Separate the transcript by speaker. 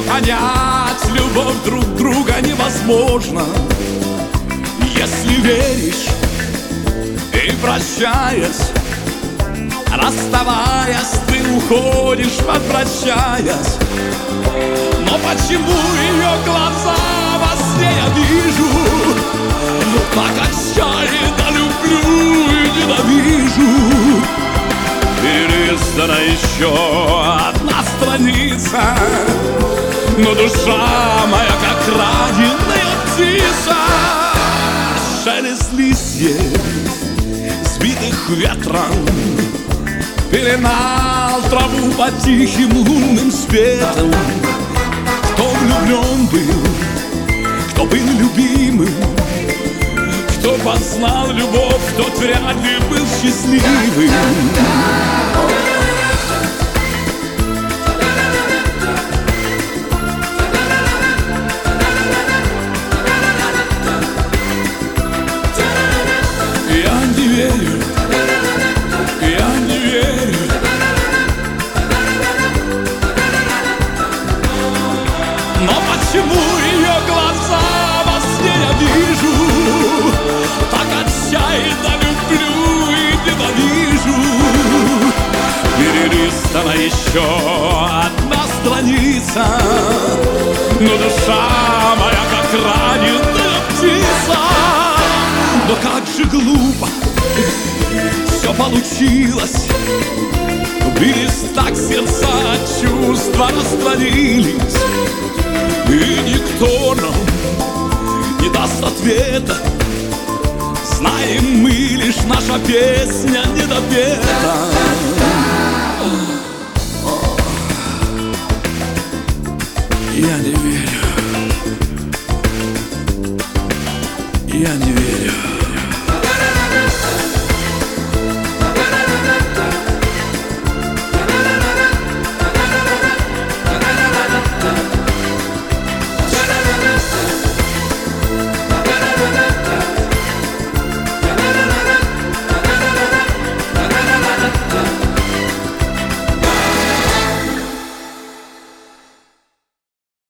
Speaker 1: Понять любовь друг друга невозможно, если веришь и прощаясь, расставаясь, ты уходишь, возвращаясь. Но почему ее глаза во сне я вижу? Так отчаянно люблю и ненавижу. Перелистана еще одна страница, но душа моя, как раненая птица. Шелест листьев, сбитых ветром, пеленал траву под тихим лунным светом. Кто влюблен был, кто был любимым, кто познал любовь, тот вряд ли был счастливым. Я не верю, я не верю. Но почему ее глаза во сне я вижу? Так отчаянно люблю и ненавижу. Перелистана еще одна страница, но душа моя, как раненая птица. Но как же глупо все получилось. Бились так сердца, чувства растворились, и никто нам не даст ответа. Знаем мы лишь, наша песня не допета. Я не верю, я не верю.